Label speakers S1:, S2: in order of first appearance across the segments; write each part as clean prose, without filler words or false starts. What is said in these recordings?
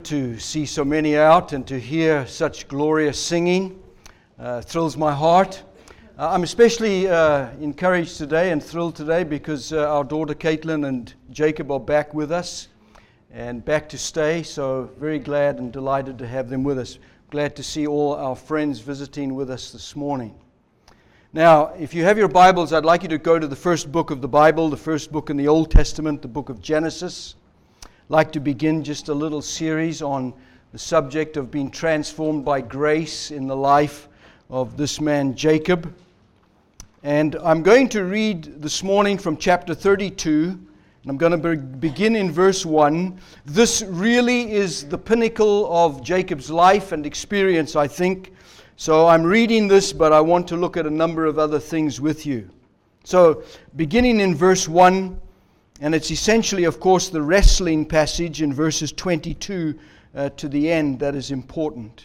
S1: To see so many out and to hear such glorious singing thrills my heart. I'm especially encouraged today and thrilled today because our daughter Caitlin and Jacob are back with us and back to stay. So very glad and delighted to have them with us. Glad to see all our friends visiting with us this morning. Now, if you have your Bibles, I'd like you to go to the first book of the Bible, the first book in the Old Testament, the book of Genesis. I'd like to begin just a little series on the subject of being transformed by grace in the life of this man Jacob. And I'm going to read this morning from chapter 32, and I'm going to begin in verse 1. This really is the pinnacle of Jacob's life and experience, I think. So I'm reading this, but I want to look at a number of other things with you. So beginning in verse 1, and it's essentially, of course, the wrestling passage in verses 22 to the end that is important.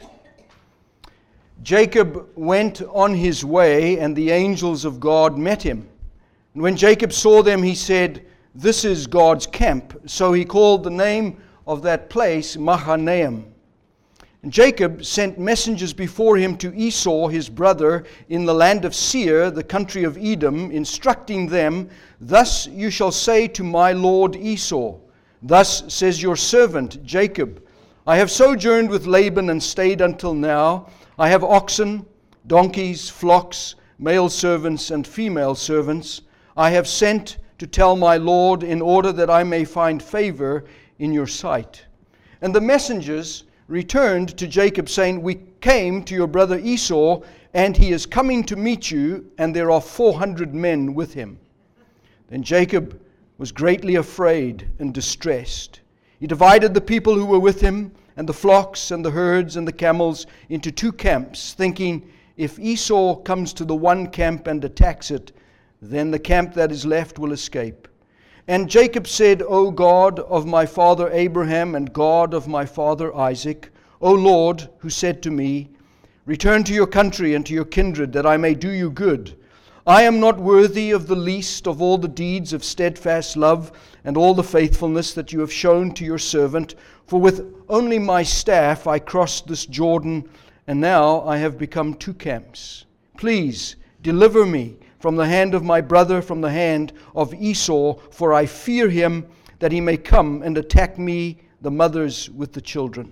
S1: Jacob went on his way, and the angels of God met him. And when Jacob saw them, he said, "This is God's camp." So he called the name of that place Mahanaim. And Jacob sent messengers before him to Esau, his brother, in the land of Seir, the country of Edom, instructing them, "Thus you shall say to my lord Esau, Thus says your servant Jacob, I have sojourned with Laban and stayed until now. I have oxen, donkeys, flocks, male servants and female servants. I have sent to tell my lord in order that I may find favor in your sight." And the messengers returned to Jacob, saying, "We came to your brother Esau, and he is coming to meet you, and there are 400 men with him." Then Jacob was greatly afraid and distressed. He divided the people who were with him, and the flocks, and the herds, and the camels into two camps, thinking, if Esau comes to the one camp and attacks it, then the camp that is left will escape. And Jacob said, "O God of my father Abraham and God of my father Isaac, O Lord, who said to me, Return to your country and to your kindred, that I may do you good. I am not worthy of the least of all the deeds of steadfast love and all the faithfulness that you have shown to your servant, for with only my staff I crossed this Jordan, and now I have become two camps. Please deliver me from the hand of my brother, from the hand of Esau, for I fear him, that he may come and attack me, the mothers with the children.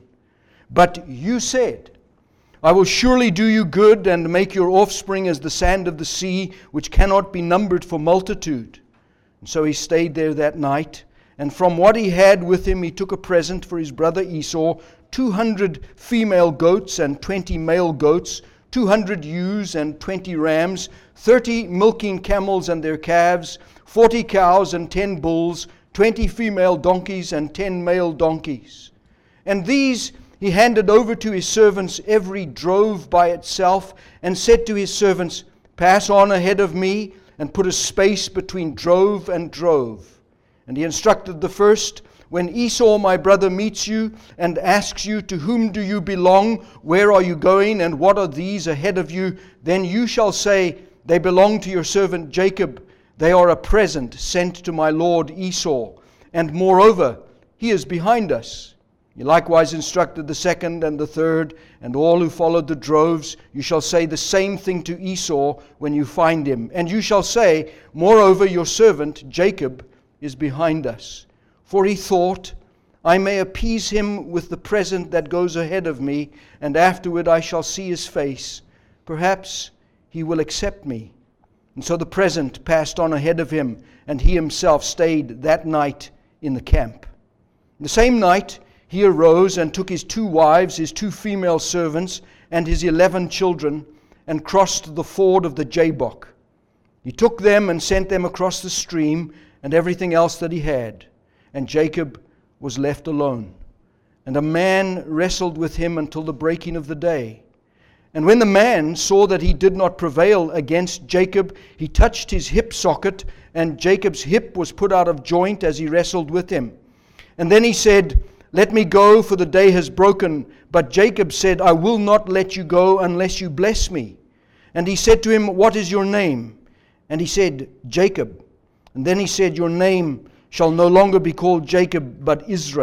S1: But you said, I will surely do you good and make your offspring as the sand of the sea, which cannot be numbered for multitude." And so he stayed there that night, and from what he had with him he took a present for his brother Esau, 200 female goats and 20 male goats, 200 ewes and 20 rams, 30 milking camels and their calves, 40 cows and 10 bulls, 20 female donkeys and 10 male donkeys. And these he handed over to his servants, every drove by itself, and said to his servants, "Pass on ahead of me, and put a space between drove and drove." And he instructed the first, "When Esau my brother meets you and asks you, to whom do you belong, where are you going, and what are these ahead of you? Then you shall say, they belong to your servant Jacob. They are a present sent to my lord Esau. And moreover, he is behind us." He likewise instructed the second and the third, and all who followed the droves. "You shall say the same thing to Esau when you find him. And you shall say, moreover, your servant Jacob is behind us. For he thought, I may appease him with the present that goes ahead of me, and afterward I shall see his face. Perhaps he will accept me." And so the present passed on ahead of him, and he himself stayed that night in the camp. The same night he arose and took his 2 wives, his 2 female servants, and his 11 children, and crossed the ford of the Jabbok. He took them and sent them across the stream, and everything else that he had. And Jacob was left alone. And a man wrestled with him until the breaking of the day. And when the man saw that he did not prevail against Jacob, he touched his hip socket, and Jacob's hip was put out of joint as he wrestled with him. And then he said, "Let me go, for the day has broken." But Jacob said, "I will not let you go unless you bless me." And he said to him, "What is your name?" And he said, "Jacob." And then he said, "Your name shall no longer be called Jacob, but Israel,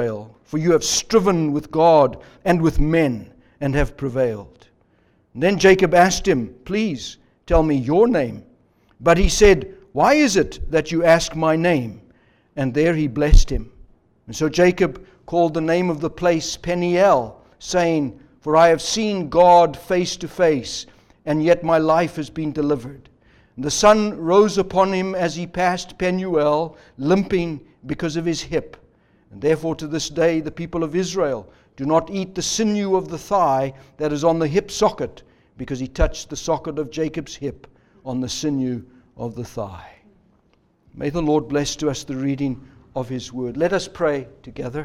S1: for you have striven with God and with men and have prevailed." And then Jacob asked him, "Please tell me your name." But he said, "Why is it that you ask my name?" And there he blessed him. And so Jacob called the name of the place Peniel, saying, "For I have seen God face to face, and yet my life has been delivered." And the sun rose upon him as he passed Penuel, limping because of his hip. And therefore to this day the people of Israel do not eat the sinew of the thigh that is on the hip socket, because he touched the socket of Jacob's hip on the sinew of the thigh. May the Lord bless to us the reading of His word. Let us pray together.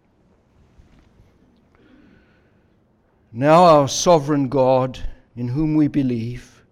S1: Now our sovereign God, in whom we believe,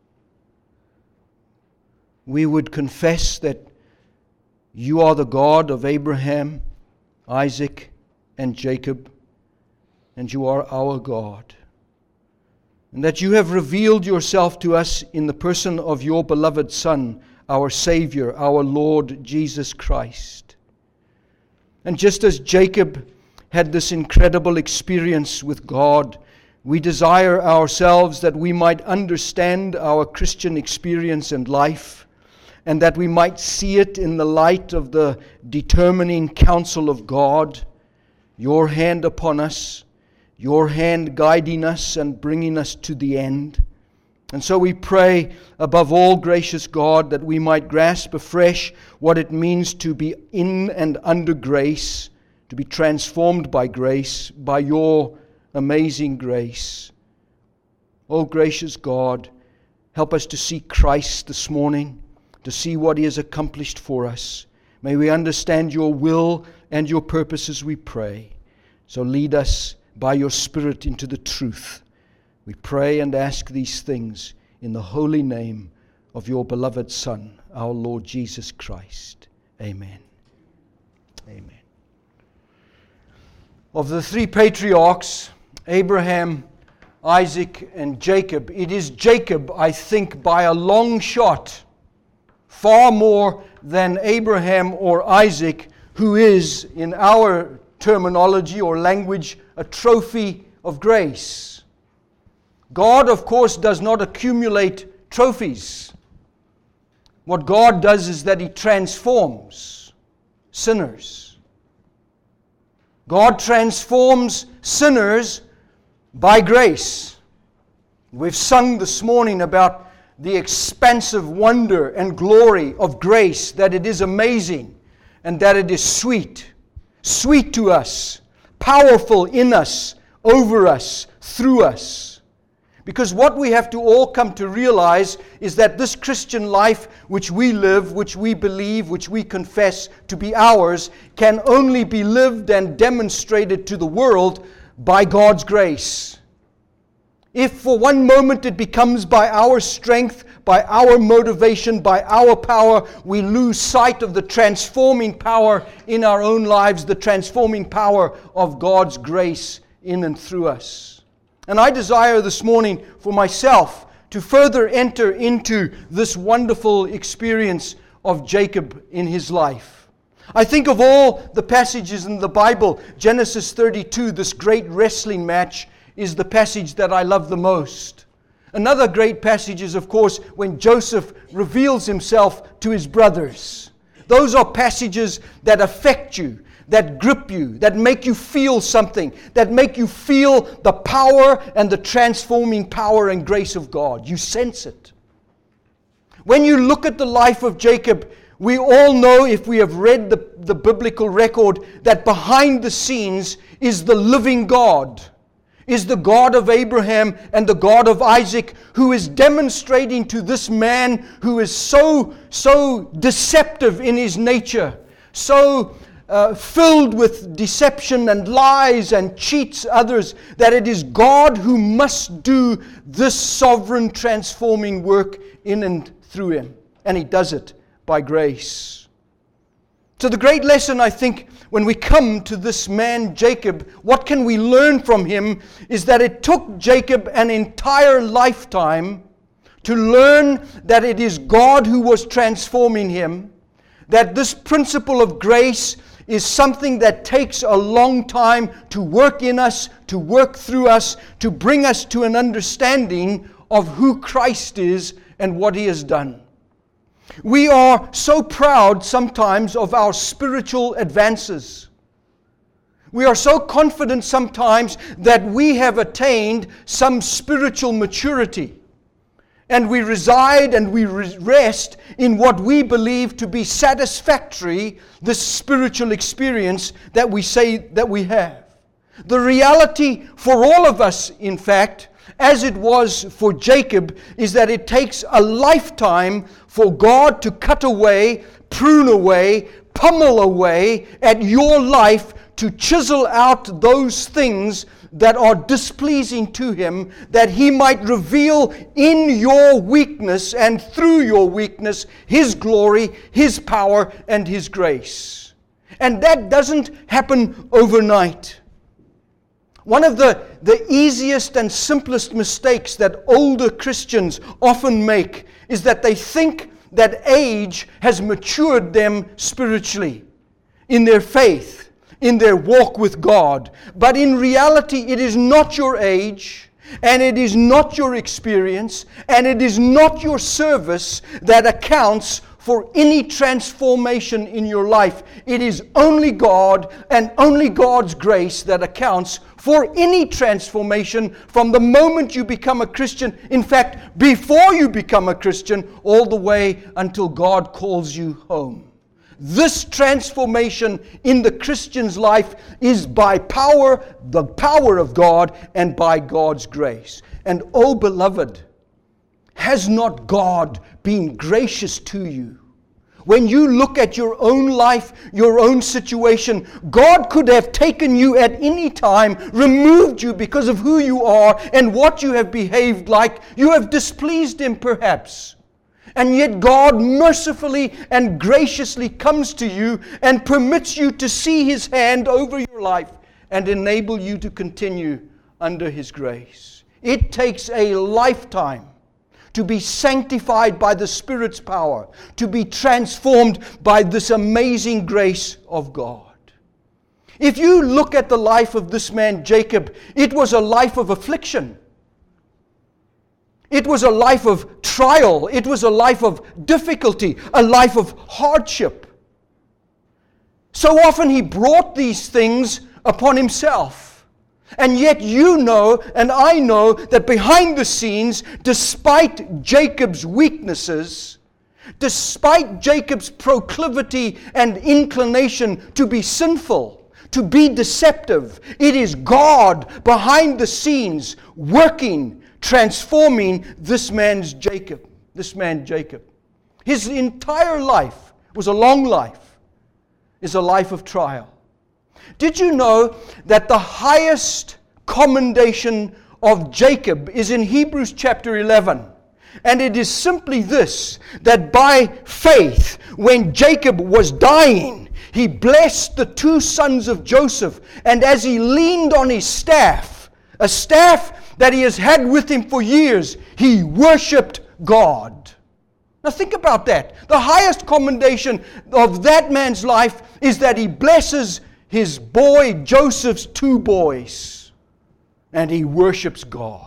S1: we would confess that you are the God of Abraham, Isaac, and Jacob, and you are our God. And that you have revealed yourself to us in the person of your beloved Son, our Savior, our Lord Jesus Christ. And just as Jacob had this incredible experience with God, we desire ourselves that we might understand our Christian experience and life, and that we might see it in the light of the determining counsel of God, your hand upon us, your hand guiding us and bringing us to the end. And so we pray, above all, gracious God, that we might grasp afresh what it means to be in and under grace, to be transformed by grace, by your amazing grace. Oh, gracious God, help us to see Christ this morning, to see what He has accomplished for us. May we understand your will and your purposes, we pray. So lead us by your Spirit into the truth. We pray and ask these things in the holy name of your beloved Son, our Lord Jesus Christ. Amen. Amen. Of the three patriarchs, Abraham, Isaac, and Jacob, it is Jacob, I think, by a long shot, far more than Abraham or Isaac, who is, in our terminology or language, a trophy of grace. God, of course, does not accumulate trophies. What God does is that He transforms sinners. God transforms sinners by grace. We've sung this morning about the expansive wonder and glory of grace, that it is amazing and that it is sweet. Sweet to us, powerful in us, over us, through us. Because what we have to all come to realize is that this Christian life which we live, which we believe, which we confess to be ours, can only be lived and demonstrated to the world by God's grace. If for one moment it becomes by our strength, by our motivation, by our power, we lose sight of the transforming power in our own lives, the transforming power of God's grace in and through us. And I desire this morning for myself to further enter into this wonderful experience of Jacob in his life. I think of all the passages in the Bible, Genesis 32, this great wrestling match, is the passage that I love the most. Another great passage is, of course, when Joseph reveals himself to his brothers. Those are passages that affect you, that grip you, that make you feel something, that make you feel the power and the transforming power and grace of God. You sense it. When you look at the life of Jacob, we all know, if we have read the biblical record, that behind the scenes is the living God, is the God of Abraham and the God of Isaac, who is demonstrating to this man who is so deceptive in his nature, so filled with deception and lies and cheats others, that it is God who must do this sovereign transforming work in and through him. And He does it by grace. So the great lesson, I think, when we come to this man Jacob, what can we learn from him is that it took Jacob an entire lifetime to learn that it is God who was transforming him, that this principle of grace is something that takes a long time to work in us, to work through us, to bring us to an understanding of who Christ is and what He has done. We are so proud sometimes of our spiritual advances. We are so confident sometimes that we have attained some spiritual maturity. And we reside and we rest in what we believe to be satisfactory, this spiritual experience that we say that we have. The reality for all of us, in fact, as it was for Jacob, is that it takes a lifetime for God to cut away, prune away, pummel away at your life to chisel out those things that are displeasing to Him, that He might reveal in your weakness and through your weakness His glory, His power, and His grace. And that doesn't happen overnight. One of the easiest and simplest mistakes that older Christians often make is that they think that age has matured them spiritually, in their faith, in their walk with God. But in reality, it is not your age, and it is not your experience, and it is not your service that accounts for any transformation in your life. It is only God and only God's grace that accounts for any transformation from the moment you become a Christian. In fact, before you become a Christian, all the way until God calls you home. This transformation in the Christian's life is by power, the power of God, and by God's grace. And oh, beloved, has not God been gracious to you? When you look at your own life, your own situation, God could have taken you at any time, removed you because of who you are and what you have behaved like. You have displeased Him perhaps. And yet God mercifully and graciously comes to you and permits you to see His hand over your life and enable you to continue under His grace. It takes a lifetime to be sanctified by the Spirit's power, to be transformed by this amazing grace of God. If you look at the life of this man Jacob, it was a life of affliction. It was a life of trial. It was a life of difficulty, a life of hardship. So often he brought these things upon himself. And yet you know, and I know, that behind the scenes, despite Jacob's weaknesses, despite Jacob's proclivity and inclination to be sinful, to be deceptive, it is God behind the scenes working, transforming this man Jacob. His entire life was a long life, is a life of trial. Did you know that the highest commendation of Jacob is in Hebrews chapter 11? And it is simply this, that by faith, when Jacob was dying, he blessed the two sons of Joseph, and as he leaned on his staff, a staff that he has had with him for years, he worshipped God. Now think about that. The highest commendation of that man's life is that he blesses his boy Joseph's two boys, and he worships God.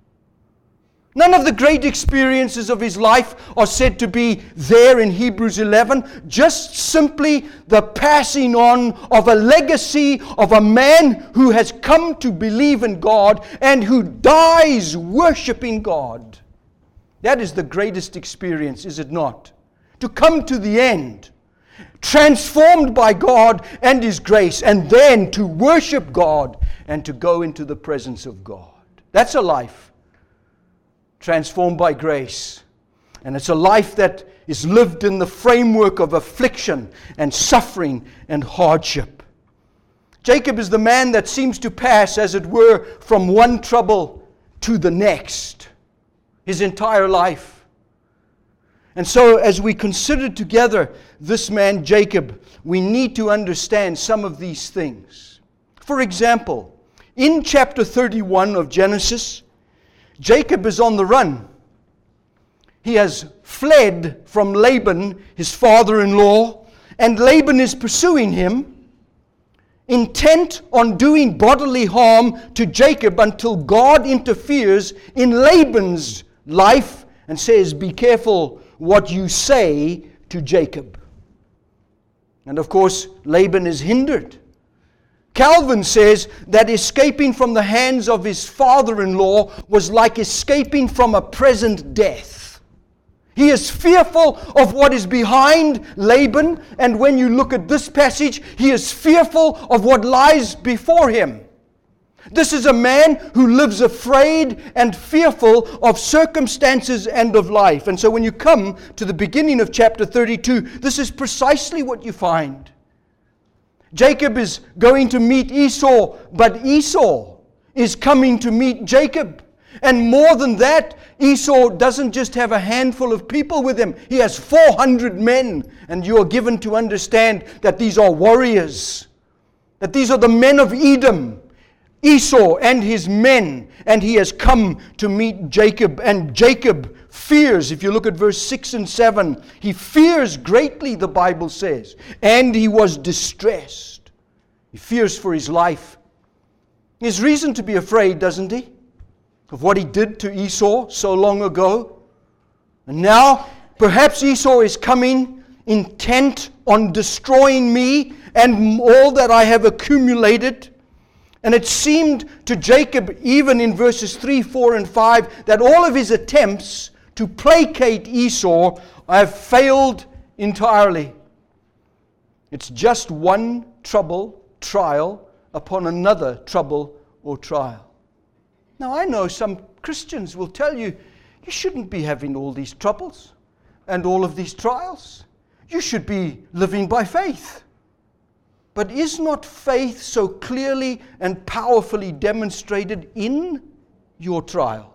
S1: None of the great experiences of his life are said to be there in Hebrews 11. Just simply the passing on of a legacy of a man who has come to believe in God and who dies worshiping God. That is the greatest experience, is it not? To come to the end, transformed by God and His grace, and then to worship God and to go into the presence of God. That's a life transformed by grace. And it's a life that is lived in the framework of affliction and suffering and hardship. Jacob is the man that seems to pass, as it were, from one trouble to the next, his entire life. And so as we consider together this man Jacob, we need to understand some of these things. For example, in chapter 31 of Genesis, Jacob is on the run. He has fled from Laban, his father-in-law, and Laban is pursuing him. intent on doing bodily harm to Jacob until God interferes in Laban's life and says, be careful what you say to Jacob. And of course, Laban is hindered. Calvin says that escaping from the hands of his father-in-law was like escaping from a present death. He is fearful of what is behind Laban, and when you look at this passage, he is fearful of what lies before him. This is a man who lives afraid and fearful of circumstances and of life. And so when you come to the beginning of chapter 32, this is precisely what you find. Jacob is going to meet Esau, but Esau is coming to meet Jacob. And more than that, Esau doesn't just have a handful of people with him. He has 400 men. And you are given to understand that these are warriors. That these are the men of Edom. Esau and his men. And he has come to meet Jacob. And Jacob fears, if you look at verse 6 and 7, he fears greatly, the Bible says. And he was distressed. He fears for his life. He has reason to be afraid, doesn't he? Of what he did to Esau so long ago. And now, perhaps Esau is coming intent on destroying me and all that I have accumulated. And it seemed to Jacob, even in verses 3, 4, and 5, that all of his attempts to placate Esau have failed entirely. It's just one trial upon another trouble or trial. Now, I know some Christians will tell you, you shouldn't be having all these troubles and all of these trials. You should be living by faith. But is not faith so clearly and powerfully demonstrated in your trial?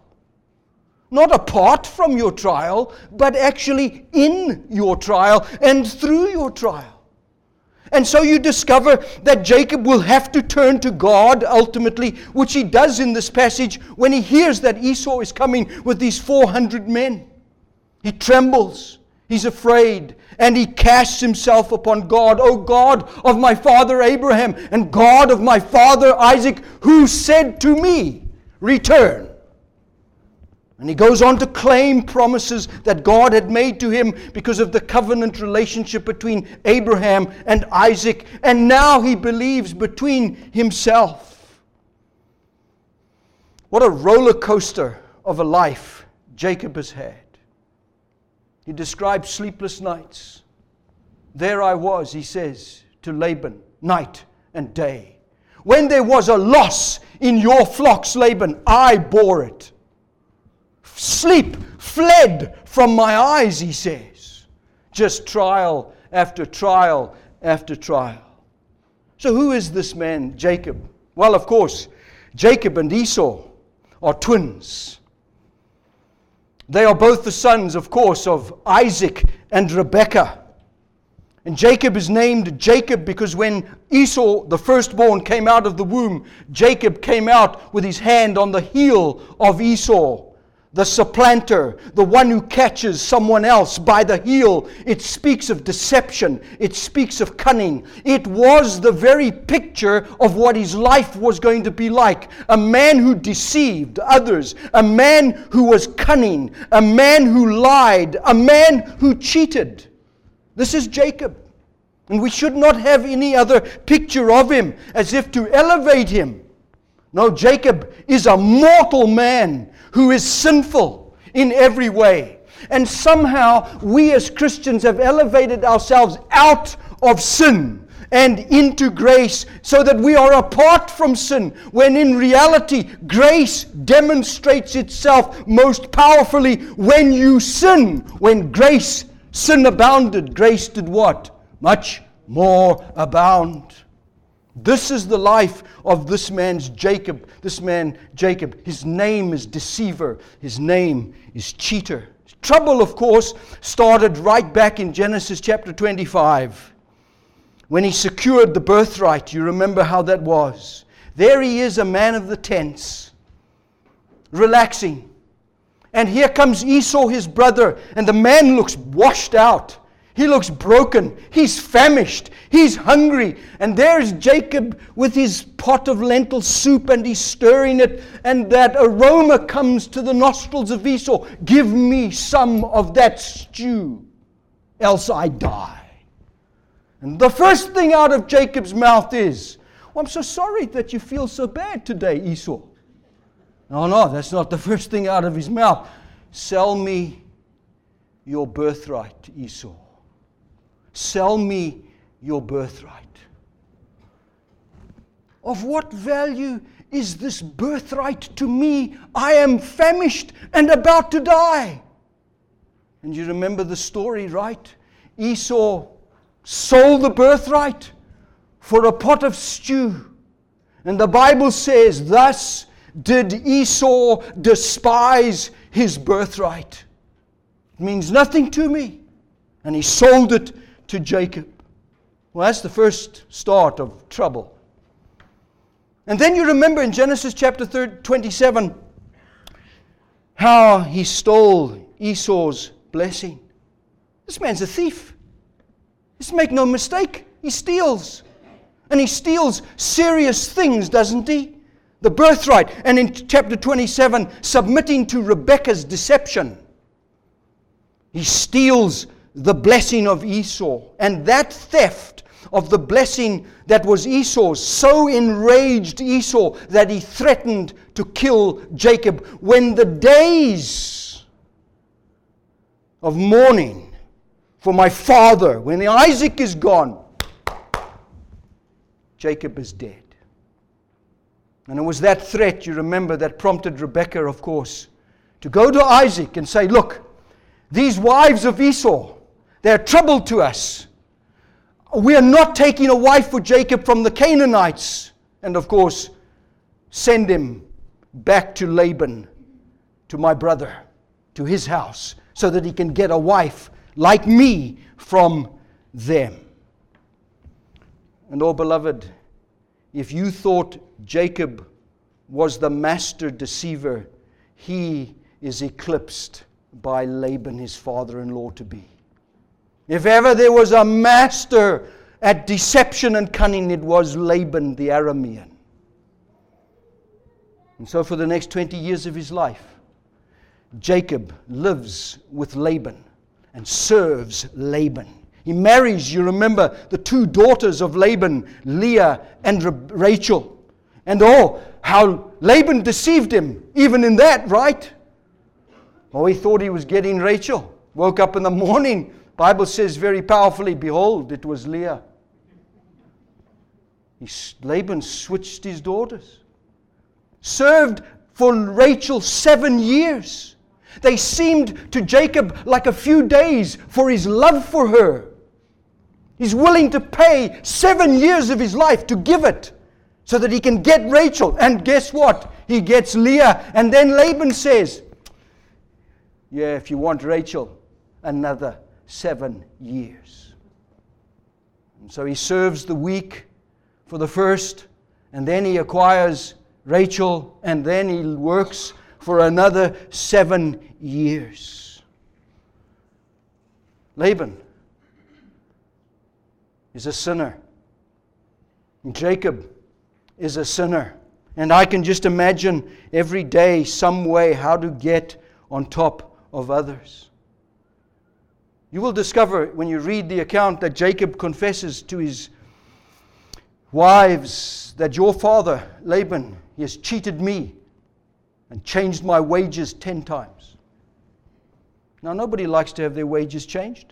S1: Not apart from your trial, but actually in your trial and through your trial. And so you discover that Jacob will have to turn to God ultimately, which he does in this passage when he hears that Esau is coming with these 400 men. He trembles, he's afraid, and he casts himself upon God. O God of my father Abraham and God of my father Isaac, who said to me, return. And he goes on to claim promises that God had made to him because of the covenant relationship between Abraham and Isaac. And now he believes between himself. What a roller coaster of a life Jacob has had. He describes sleepless nights. There I was, he says to Laban, night and day. When there was a loss in your flocks, Laban, I bore it. Sleep fled from my eyes, he says. Just trial after trial after trial. So who is this man, Jacob? Well, of course, Jacob and Esau are twins. They are both the sons, of course, of Isaac and Rebekah. And Jacob is named Jacob because when Esau, the firstborn, came out of the womb, Jacob came out with his hand on the heel of Esau. The supplanter, the one who catches someone else by the heel. It speaks of deception. It speaks of cunning. It was the very picture of what his life was going to be like. A man who deceived others. A man who was cunning. A man who lied. A man who cheated. This is Jacob. And we should not have any other picture of him as if to elevate him. No, Jacob is a mortal man who is sinful in every way. And somehow we as Christians have elevated ourselves out of sin and into grace so that we are apart from sin, when in reality grace demonstrates itself most powerfully when you sin. When sin abounded, grace did what? Much more abound. This is the life of this man Jacob. His name is deceiver. His name is cheater. Trouble, of course, started right back in Genesis chapter 25. When he secured the birthright. You remember how that was. There he is, a man of the tents, relaxing. And here comes Esau, his brother, and the man looks washed out. He looks broken. He's famished. He's hungry. And there's Jacob with his pot of lentil soup, and he's stirring it, and that aroma comes to the nostrils of Esau. Give me some of that stew, else I die. And the first thing out of Jacob's mouth is, "Oh, I'm so sorry that you feel so bad today, Esau." No, that's not the first thing out of his mouth. "Sell me your birthright, Esau. Sell me your birthright." Of what value is this birthright to me? I am famished and about to die. And you remember the story, right? Esau sold the birthright for a pot of stew. And the Bible says, thus did Esau despise his birthright. It means nothing to me. And he sold it to Jacob. Well, that's the first start of trouble. And then you remember in Genesis chapter 27 how he stole Esau's blessing. This man's a thief. Let's make no mistake. He steals. And he steals serious things, doesn't he? The birthright. And in chapter 27, submitting to Rebekah's deception, he steals the blessing of Esau. And that theft of the blessing that was Esau's so enraged Esau that he threatened to kill Jacob. When the days of mourning for my father, when Isaac is gone, Jacob is dead. And it was that threat, you remember, that prompted Rebekah, of course, to go to Isaac and say, "Look, these wives of Esau, they're trouble to us. We are not taking a wife for Jacob from the Canaanites." And of course, send him back to Laban, to my brother, to his house, so that he can get a wife like me from them. And oh, beloved, if you thought Jacob was the master deceiver, he is eclipsed by Laban, his father-in-law-to-be. If ever there was a master at deception and cunning, it was Laban the Aramean. And so for the next 20 years of his life, Jacob lives with Laban and serves Laban. He marries, you remember, the two daughters of Laban, Leah and Rachel. And oh, how Laban deceived him, even in that, right? Oh, he thought he was getting Rachel. Woke up in the morning, Bible says very powerfully, behold, it was Leah. Laban switched his daughters. Served for Rachel 7 years. They seemed to Jacob like a few days for his love for her. He's willing to pay 7 years of his life to give it so that he can get Rachel. And guess what? He gets Leah. And then Laban says, "Yeah, if you want Rachel, another 7 years." And so he serves the week for the first, and then he acquires Rachel, and then he works for another 7 years. Laban is a sinner. And Jacob is a sinner. And I can just imagine every day some way how to get on top of others. You will discover when you read the account that Jacob confesses to his wives that your father, Laban, he has cheated me and changed my wages 10 times. Now, nobody likes to have their wages changed.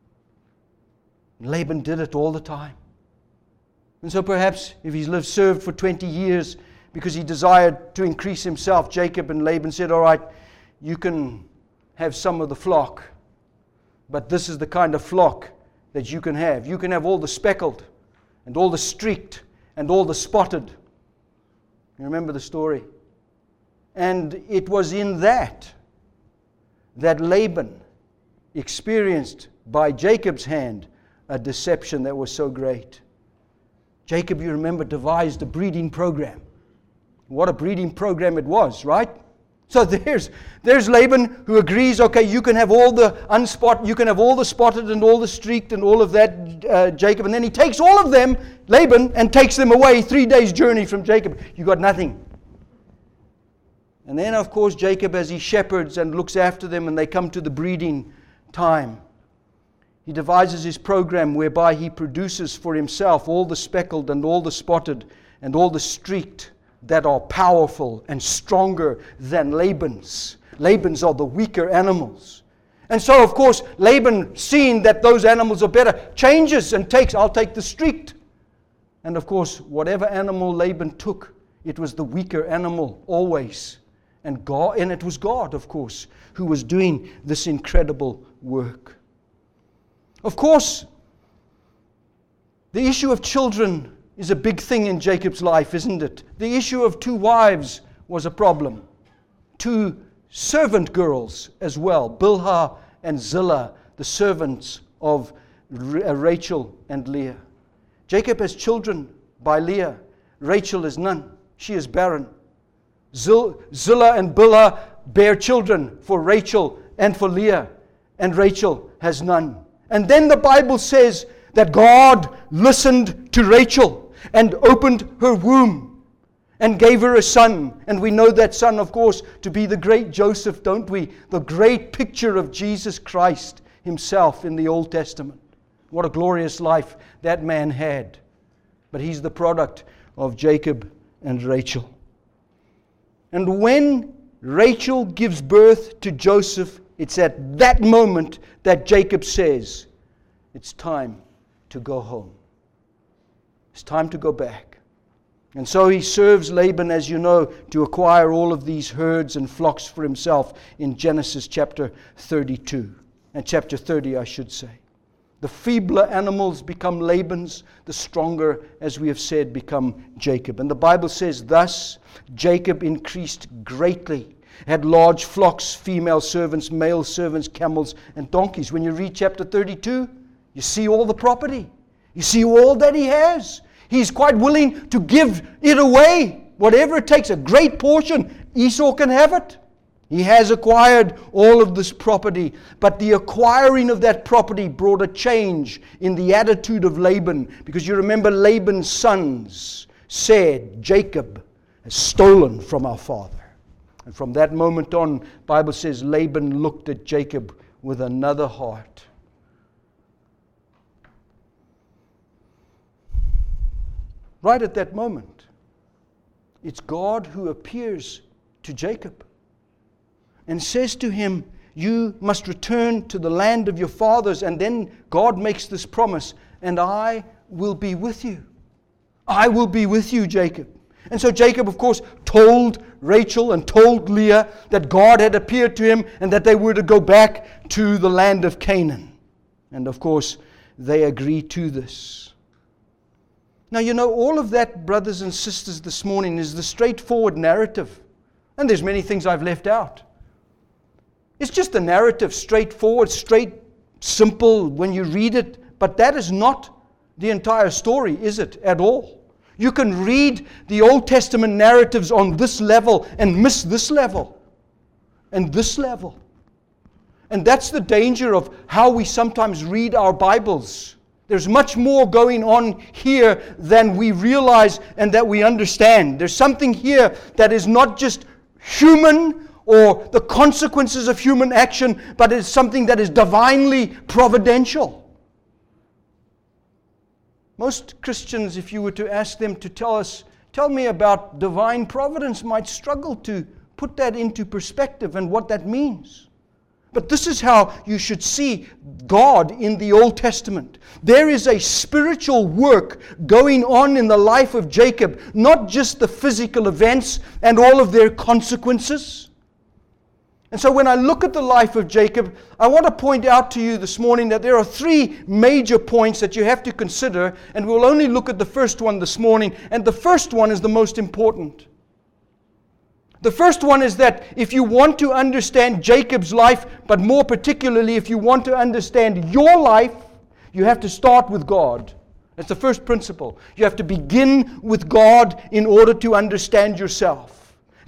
S1: Laban did it all the time. And so perhaps if he's served for 20 years because he desired to increase himself, Jacob and Laban said, "All right, you can have some of the flock, but this is the kind of flock that you can have. You can have all the speckled and all the streaked and all the spotted." You remember the story? And it was in that Laban experienced by Jacob's hand a deception that was so great. Jacob, you remember, devised a breeding program. What a breeding program it was, right? So there's Laban who agrees, okay, you can have all the you can have all the spotted and all the streaked and all of that, Jacob. And then he takes all of them, Laban, and takes them away 3 days' journey from Jacob. You got nothing. And then, of course, Jacob, as he shepherds and looks after them and they come to the breeding time, he devises his program whereby he produces for himself all the speckled and all the spotted and all the streaked that are powerful and stronger than Laban's. Laban's are the weaker animals. And so, of course, Laban, seeing that those animals are better, changes and I'll take the streaked. And of course, whatever animal Laban took, it was the weaker animal always. And it was God, of course, who was doing this incredible work. Of course, the issue of children is a big thing in Jacob's life, isn't it? The issue of 2 wives was a problem. 2 servant girls as well, Bilhah and Zillah, the servants of Rachel and Leah. Jacob has children by Leah. Rachel has none. She is barren. Zillah and Bilhah bear children for Rachel and for Leah, and Rachel has none. And then the Bible says that God listened to Rachel and opened her womb and gave her a son. And we know that son, of course, to be the great Joseph, don't we? The great picture of Jesus Christ himself in the Old Testament. What a glorious life that man had. But he's the product of Jacob and Rachel. And when Rachel gives birth to Joseph, it's at that moment that Jacob says, it's time to go home. It's time to go back. And so he serves Laban, as you know, to acquire all of these herds and flocks for himself in Genesis chapter 32. And chapter 30, I should say. The feebler animals become Laban's, the stronger, as we have said, become Jacob. And the Bible says, thus Jacob increased greatly, had large flocks, female servants, male servants, camels, and donkeys. When you read chapter 32, you see all the property. You see all that he has. He's quite willing to give it away. Whatever it takes, a great portion, Esau can have it. He has acquired all of this property, but the acquiring of that property brought a change in the attitude of Laban, because you remember Laban's sons said, Jacob has stolen from our father. And from that moment on, the Bible says Laban looked at Jacob with another heart. Right at that moment, it's God who appears to Jacob and says to him, you must return to the land of your fathers. And then God makes this promise, and I will be with you. I will be with you, Jacob. And so Jacob, of course, told Rachel and told Leah that God had appeared to him and that they were to go back to the land of Canaan. And of course, they agree to this. Now, you know, all of that, brothers and sisters, this morning is the straightforward narrative. And there's many things I've left out. It's just the narrative, straightforward, simple when you read it. But that is not the entire story, is it, at all? You can read the Old Testament narratives on this level and miss this level and this level. And that's the danger of how we sometimes read our Bibles. There's much more going on here than we realize and that we understand. There's something here that is not just human or the consequences of human action, but it's something that is divinely providential. Most Christians, if you were to ask them to tell me about divine providence, might struggle to put that into perspective and what that means. But this is how you should see God in the Old Testament. There is a spiritual work going on in the life of Jacob, not just the physical events and all of their consequences. And so when I look at the life of Jacob, I want to point out to you this morning that there are 3 major points that you have to consider, and we'll only look at the first one this morning, and the first one is the most important. The first one is that if you want to understand Jacob's life, but more particularly if you want to understand your life, you have to start with God. That's the first principle. You have to begin with God in order to understand yourself.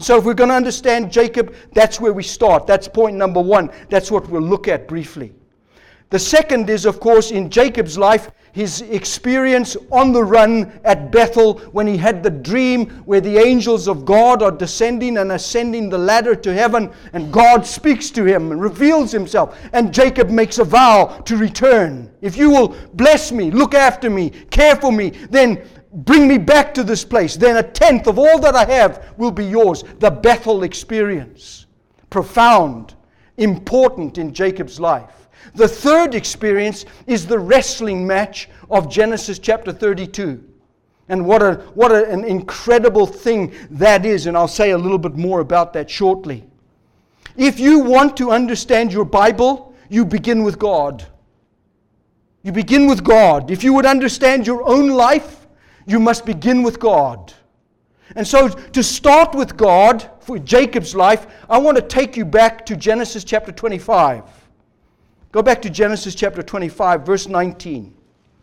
S1: So if we're going to understand Jacob, that's where we start. That's point number one. That's what we'll look at briefly. The second is, of course, in Jacob's life, his experience on the run at Bethel when he had the dream where the angels of God are descending and ascending the ladder to heaven, and God speaks to him and reveals himself, and Jacob makes a vow to return. If you will bless me, look after me, care for me, then bring me back to this place. Then a tenth of all that I have will be yours. The Bethel experience. Profound, important in Jacob's life. The third experience is the wrestling match of Genesis chapter 32. And what an incredible thing that is. And I'll say a little bit more about that shortly. If you want to understand your Bible, you begin with God. You begin with God. If you would understand your own life, you must begin with God. And so to start with God for Jacob's life, I want to take you back to Genesis chapter 25. Go back to Genesis chapter 25, verse 19.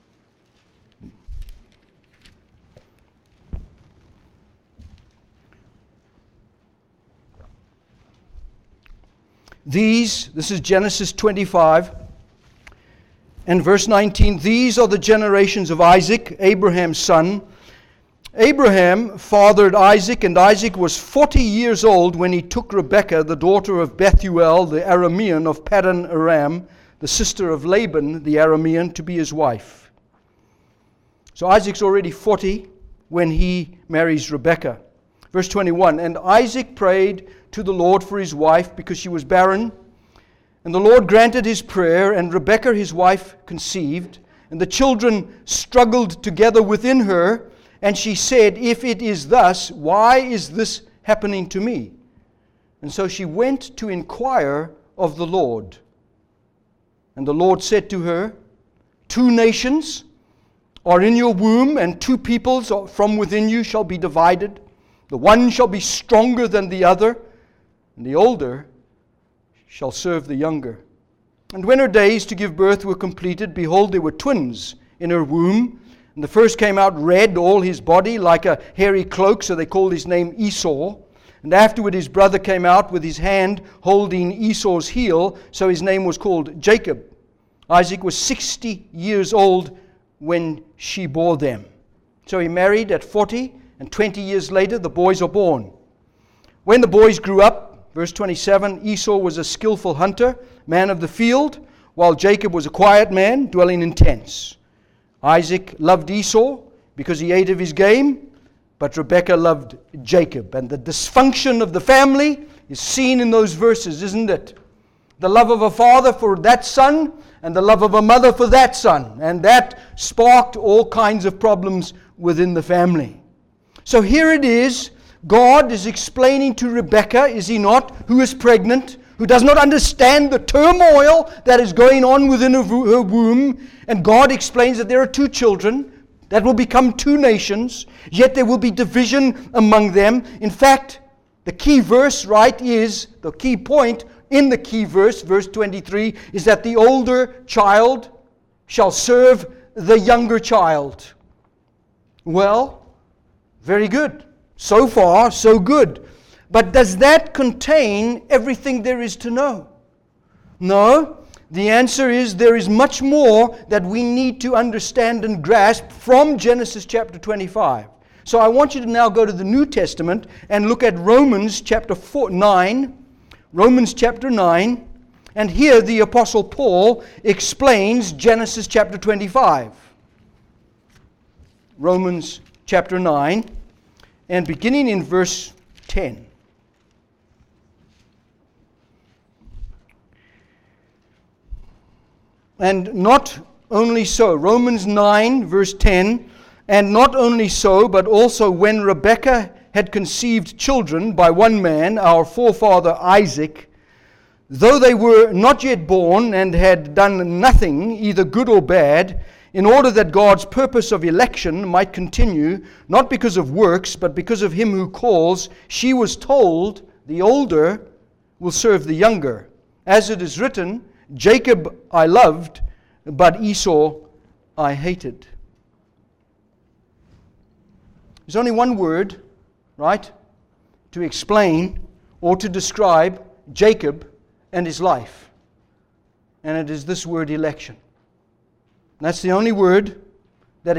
S1: This is Genesis 25 and verse 19. These are the generations of Isaac, Abraham's son. Abraham fathered Isaac, and Isaac was 40 years old when he took Rebekah, the daughter of Bethuel, the Aramean of Paddan Aram, the sister of Laban, the Aramean, to be his wife. So Isaac's already 40 when he marries Rebekah. Verse 21, and Isaac prayed to the Lord for his wife because she was barren. And the Lord granted his prayer, and Rebekah his wife conceived. And the children struggled together within her. And she said, if it is thus, why is this happening to me? And so she went to inquire of the Lord. And the Lord said to her, 2 nations are in your womb, and 2 peoples from within you shall be divided. The one shall be stronger than the other, and the older shall serve the younger. And when her days to give birth were completed, behold, there were twins in her womb. And the first came out red, all his body, like a hairy cloak, so they called his name Esau. And afterward his brother came out with his hand holding Esau's heel, so his name was called Jacob. Isaac was 60 years old when she bore them. So he married at 40, and 20 years later the boys are born. When the boys grew up, verse 27, Esau was a skillful hunter, man of the field, while Jacob was a quiet man, dwelling in tents. Isaac loved Esau because he ate of his game, but Rebekah loved Jacob. And the dysfunction of the family is seen in those verses, isn't it? The love of a father for that son, and the love of a mother for that son. And that sparked all kinds of problems within the family. So here it is. God is explaining to Rebekah, is he not, who is pregnant, who does not understand the turmoil that is going on within her womb. And God explains that there are 2 children that will become 2 nations, yet there will be division among them. In fact, the key verse, right, is, the key point in the key verse, verse 23, is that the older child shall serve the younger child. Well, very good. So far, so good. But does that contain everything there is to know? No. The answer is there is much more that we need to understand and grasp from Genesis chapter 25. So I want you to now go to the New Testament and look at Romans chapter 9. Romans chapter 9. And here the Apostle Paul explains Genesis chapter 25. Romans chapter 9. And beginning in verse 10. And not only so, Romans 9 verse 10, and not only so, but also when Rebekah had conceived children by one man, our forefather Isaac, though they were not yet born and had done nothing, either good or bad, in order that God's purpose of election might continue, not because of works, but because of him who calls, she was told, the older will serve the younger. As it is written, Jacob I loved, but Esau I hated. There's only one word, right? to explain or to describe Jacob and his life. And it is this word, election. That's the only word that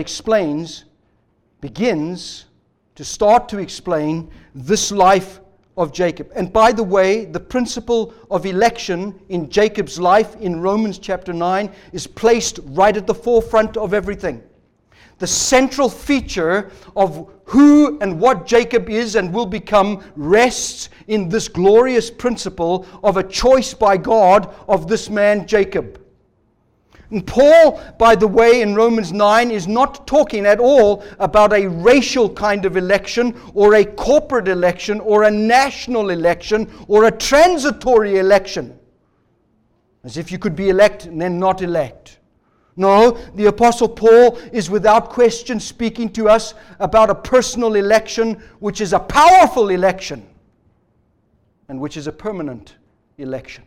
S1: begins to start to explain this life of Jacob. And by the way, the principle of election in Jacob's life in Romans chapter 9 is placed right at the forefront of everything. The central feature of who and what Jacob is and will become rests in this glorious principle of a choice by God of this man Jacob. And Paul, by the way, in Romans 9 is not talking at all about a racial kind of election or a corporate election or a national election or a transitory election. As if you could be elect and then not elect. No, the Apostle Paul is without question speaking to us about a personal election which is a powerful election and which is a permanent election.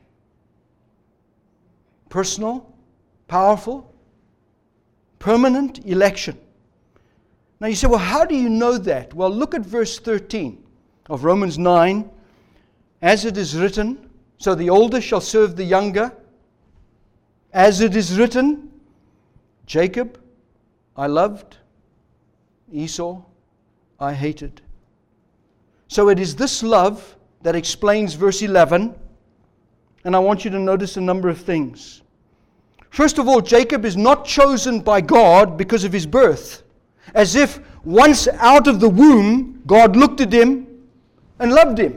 S1: Personal, powerful, permanent election. Now you say, well, how do you know that? Well, look at verse 13 of Romans 9. As it is written, so the older shall serve the younger. As it is written, Jacob I loved, Esau I hated. So it is this love that explains verse 11. And I want you to notice a number of things. First of all, Jacob is not chosen by God because of his birth. As if once out of the womb, God looked at him and loved him.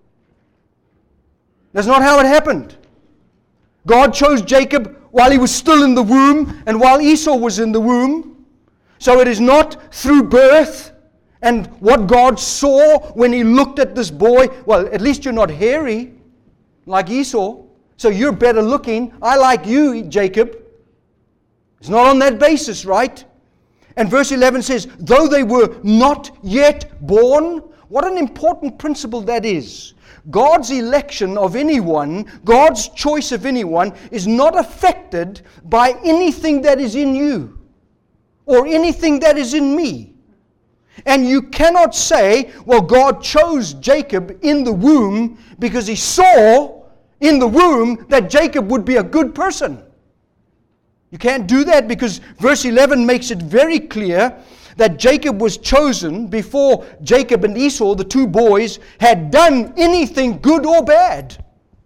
S1: That's not how it happened. God chose Jacob while he was still in the womb and while Esau was in the womb. So it is not through birth and what God saw when he looked at this boy. Well, at least you're not hairy like Esau. So you're better looking. I like you, Jacob. It's not on that basis, right? And verse 11 says, though they were not yet born. What an important principle that is. God's election of anyone, God's choice of anyone, is not affected by anything that is in you or anything that is in me. And you cannot say, well, God chose Jacob in the womb because he saw in the womb that Jacob would be a good person. You can't do that because verse 11 makes it very clear that Jacob was chosen before Jacob and Esau, the two boys, had done anything good or bad.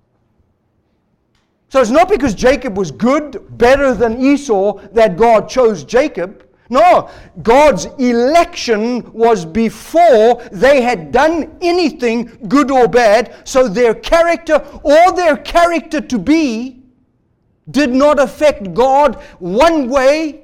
S1: So it's not because Jacob was good, better than Esau, that God chose Jacob. No, God's election was before they had done anything good or bad, so their character or their character to be did not affect God one way.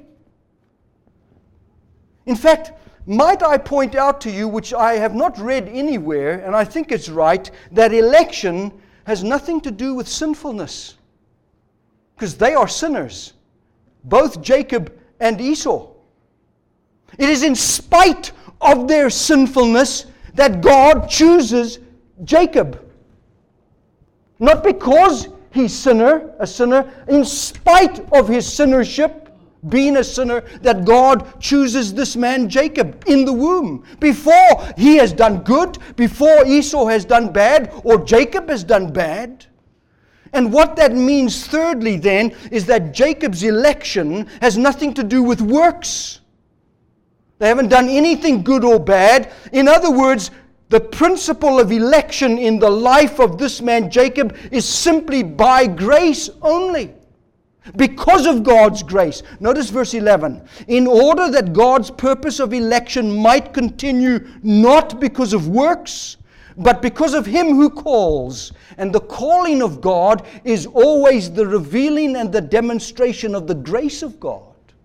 S1: In fact, might I point out to you, which I have not read anywhere, and I think it's right, that election has nothing to do with sinfulness. Because they are sinners, both Jacob and Esau. It is in spite of their sinfulness that God chooses Jacob. Not because he's a sinner, in spite of his sinnership, being a sinner, that God chooses this man Jacob in the womb. Before he has done good, before Esau has done bad, or Jacob has done bad. And what that means, thirdly, then, is that Jacob's election has nothing to do with works. They haven't done anything good or bad. In other words, the principle of election in the life of this man Jacob is simply by grace only. Because of God's grace. Notice verse 11. In order that God's purpose of election might continue not because of works, but because of him who calls. And the calling of God is always the revealing and the demonstration of the grace of God.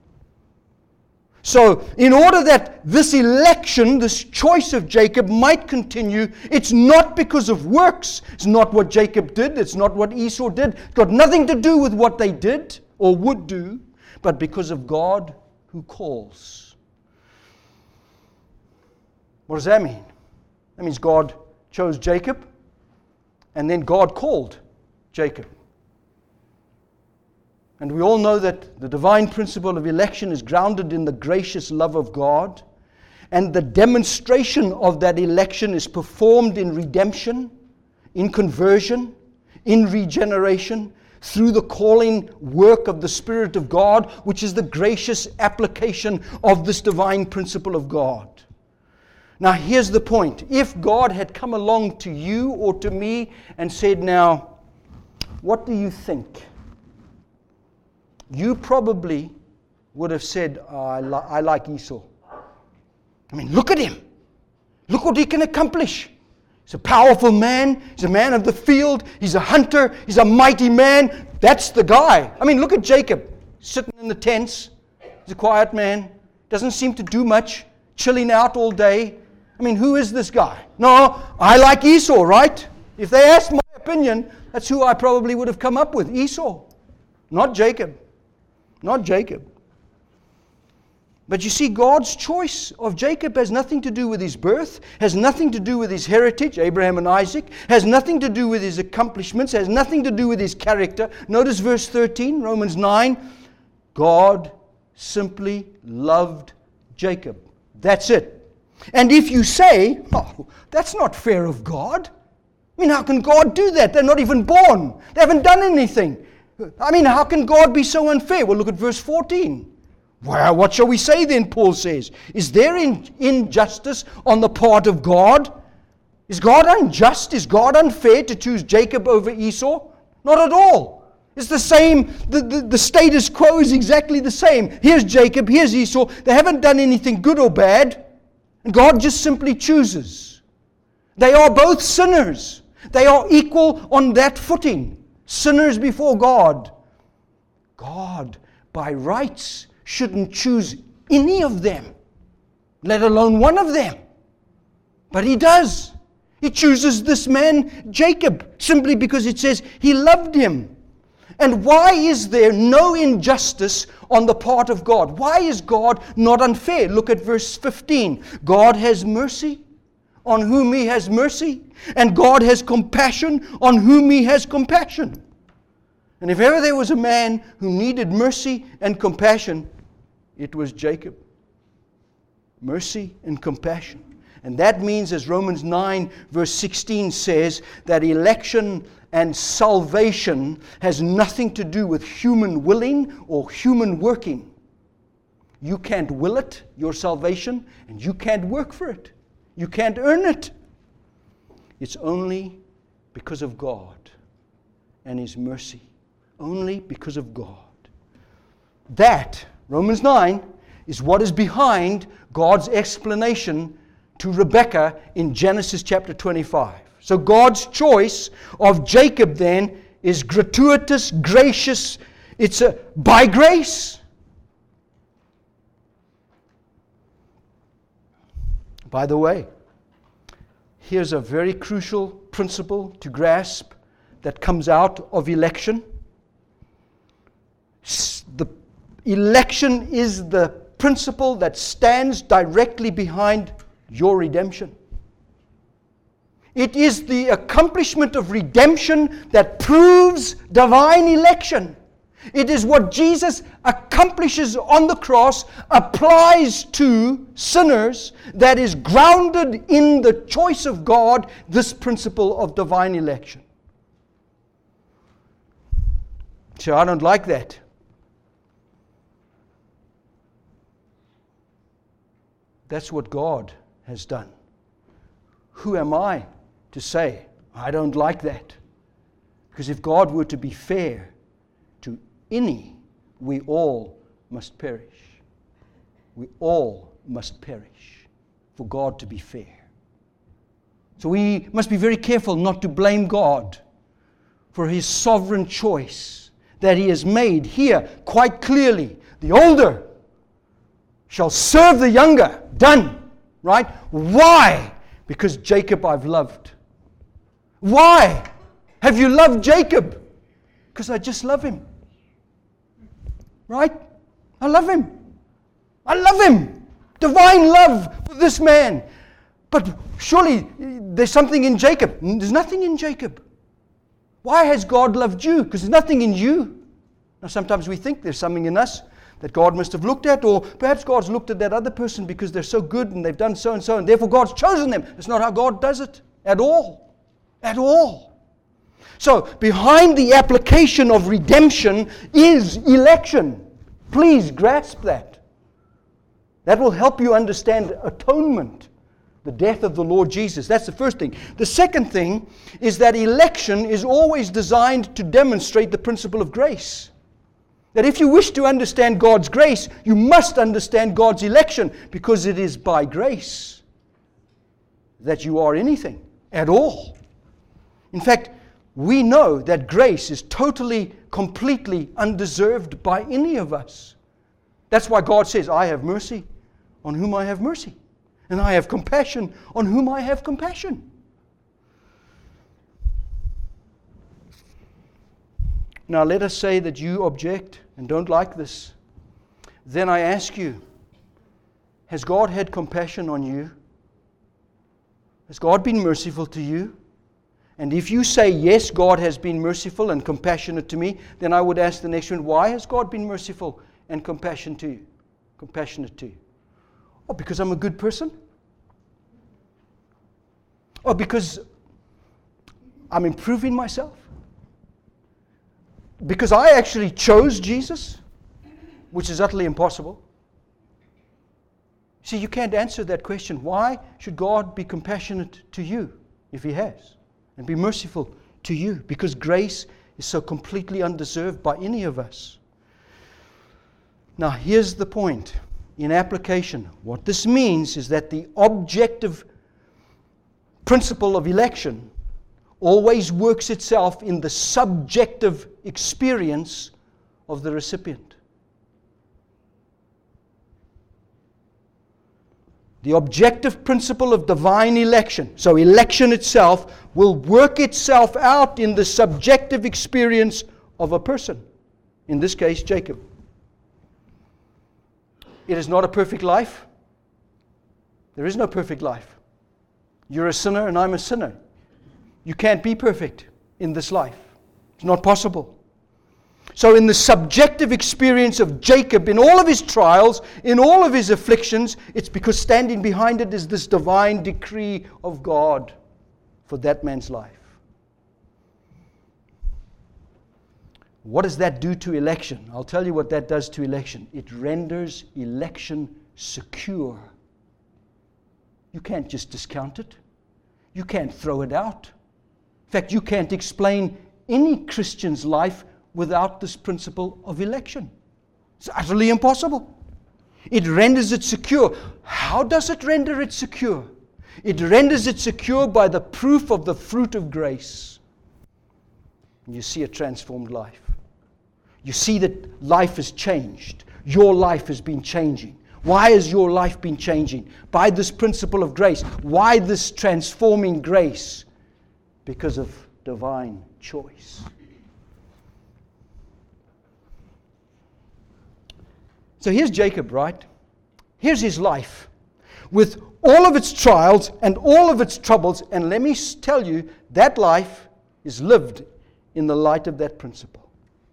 S1: So, in order that this election, this choice of Jacob might continue, it's not because of works. It's not what Jacob did. It's not what Esau did. It's got nothing to do with what they did or would do, but because of God who calls. What does that mean? That means God chose Jacob, and then God called Jacob. And we all know that the divine principle of election is grounded in the gracious love of God. And the demonstration of that election is performed in redemption, in conversion, in regeneration, through the calling work of the Spirit of God, which is the gracious application of this divine principle of God. Now here's the point. If God had come along to you or to me and said, now, what do you think? You probably would have said, I like Esau. I mean, look at him. Look what he can accomplish. He's a powerful man. He's a man of the field. He's a hunter. He's a mighty man. That's the guy. I mean, look at Jacob, sitting in the tents. He's a quiet man. Doesn't seem to do much. Chilling out all day. I mean, who is this guy? No, I like Esau, right? If they asked my opinion, that's who I probably would have come up with. Esau. Not Jacob. Not Jacob. But you see, God's choice of Jacob has nothing to do with his birth, has nothing to do with his heritage, Abraham and Isaac, has nothing to do with his accomplishments, has nothing to do with his character. Notice verse 13, Romans 9. God simply loved Jacob. That's it. And if you say, oh, that's not fair of God. I mean, how can God do that? They're not even born. They haven't done anything. I mean, how can God be so unfair? Well, look at verse 14. Well, what shall we say then, Paul says? Is there injustice on the part of God? Is God unjust? Is God unfair to choose Jacob over Esau? Not at all. It's the same. The status quo is exactly the same. Here's Jacob, here's Esau. They haven't done anything good or bad. And God just simply chooses. They are both sinners. They are equal on that footing. Sinners before God. God, by rights, shouldn't choose any of them, let alone one of them. But he does. He chooses this man, Jacob, simply because it says he loved him. And why is there no injustice on the part of God? Why is God not unfair? Look at verse 15. God has mercy on whom he has mercy, and God has compassion on whom he has compassion. And if ever there was a man who needed mercy and compassion, it was Jacob. Mercy and compassion. And that means, as Romans 9 verse 16 says, that election and salvation has nothing to do with human willing or human working. You can't will it, your salvation, and you can't work for it. You can't earn it. It's only because of God and His mercy. Only because of God. That, Romans 9, is what is behind God's explanation to Rebekah in Genesis chapter 25. So God's choice of Jacob then is gratuitous, gracious. It's by grace. By the way, here's a very crucial principle to grasp that comes out of election. The election is the principle that stands directly behind your redemption. It is the accomplishment of redemption that proves divine election. It is what Jesus accomplishes on the cross, applies to sinners, that is grounded in the choice of God, this principle of divine election. So I don't like that. That's what God has done. Who am I to say, I don't like that? Because if God were to be fair to any, we all must perish. We all must perish for God to be fair. So we must be very careful not to blame God for His sovereign choice that He has made here quite clearly. The older shall serve the younger. Done. Right? Why? Because Jacob I've loved. Why have you loved Jacob? Because I just love him. Right? I love him. I love him. Divine love for this man. But surely there's something in Jacob. There's nothing in Jacob. Why has God loved you? Because there's nothing in you. Now sometimes we think there's something in us. that God must have looked at, or perhaps God's looked at that other person because they're so good and they've done so and so, and therefore God's chosen them. It's not how God does it at all. At all. So, behind the application of redemption is election. Please grasp that. That will help you understand atonement, the death of the Lord Jesus. That's the first thing. The second thing is that election is always designed to demonstrate the principle of grace. That if you wish to understand God's grace, you must understand God's election, because it is by grace that you are anything at all. In fact, we know that grace is totally, completely undeserved by any of us. That's why God says, I have mercy on whom I have mercy, and I have compassion on whom I have compassion. Now let us say that you object and don't like this. Then I ask you, has God had compassion on you? Has God been merciful to you? And if you say, yes, God has been merciful and compassionate to me, then I would ask the next one, why has God been merciful and compassionate to you? Oh, because I'm a good person? Or because I'm improving myself? Because I actually chose Jesus, which is utterly impossible. See, you can't answer that question. Why should God be compassionate to you if He has? And be merciful to you? Because grace is so completely undeserved by any of us. Now, here's the point. In application, what this means is that the objective principle of election always works itself in the subjective experience of the recipient. The objective principle of divine election, so election itself, will work itself out in the subjective experience of a person. In this case, Jacob. It is not a perfect life. There is no perfect life. You're a sinner and I'm a sinner. You can't be perfect in this life. It's not possible. So in the subjective experience of Jacob, in all of his trials, in all of his afflictions, it's because standing behind it is this divine decree of God for that man's life. What does that do to election? I'll tell you what that does to election. It renders election secure. You can't just discount it. You can't throw it out. In fact, you can't explain any Christian's life without this principle of election. It's utterly impossible. It renders it secure. How does it render it secure? It renders it secure by the proof of the fruit of grace. And you see a transformed life. You see that life has changed. Your life has been changing. Why has your life been changing? By this principle of grace. Why this transforming grace? Because of divine choice. So here's Jacob, right? Here's his life, with all of its trials and all of its troubles. And let me tell you, that life is lived in the light of that principle.